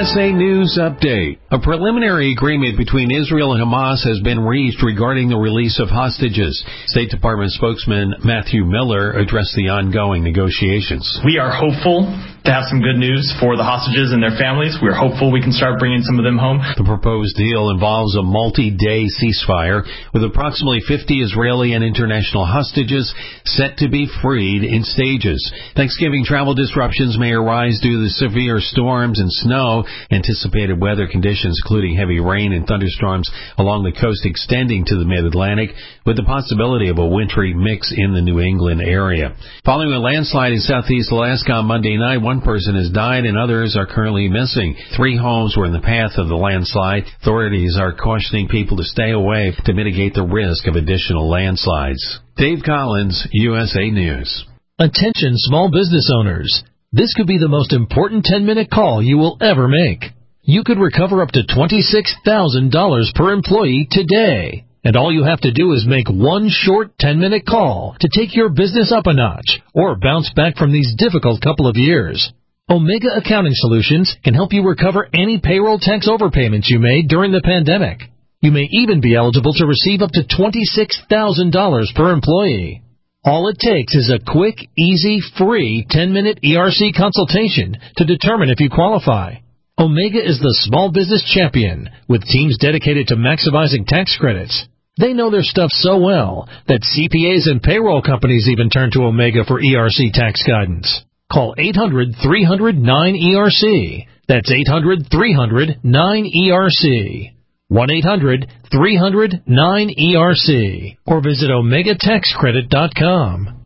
USA News Update. A preliminary agreement between Israel and Hamas has been reached regarding the release of hostages. State Department spokesman Matthew Miller addressed the ongoing negotiations. We are hopeful to have some good news for the hostages and their families. We're hopeful we can start bringing some of them home. The proposed deal involves a multi-day ceasefire with approximately 50 Israeli and international hostages set to be freed in stages. Thanksgiving travel disruptions may arise due to the severe storms and snow, anticipated weather conditions including heavy rain and thunderstorms along the coast extending to the mid-Atlantic, with the possibility of a wintry mix in the New England area. Following a landslide in southeast Alaska on Monday night, one person has died and others are currently missing. 3 homes were in the path of the landslide. Authorities are cautioning people to stay away to mitigate the risk of additional landslides. Dave Collins, USA News. Attention small business owners. This could be the most important 10-minute call you will ever make. You could recover up to $26,000 per employee today. And all you have to do is make one short 10-minute call to take your business up a notch or bounce back from these difficult couple of years. Omega Accounting Solutions can help you recover any payroll tax overpayments you made during the pandemic. You may even be eligible to receive up to $26,000 per employee. All it takes is a quick, easy, free 10-minute ERC consultation to determine if you qualify. Omega is the small business champion with teams dedicated to maximizing tax credits. They know their stuff so well that CPAs and payroll companies even turn to Omega for ERC tax guidance. Call 800-300-9ERC. That's 800-300-9ERC. 1-800-300-9ERC. Or visit OmegaTaxCredit.com.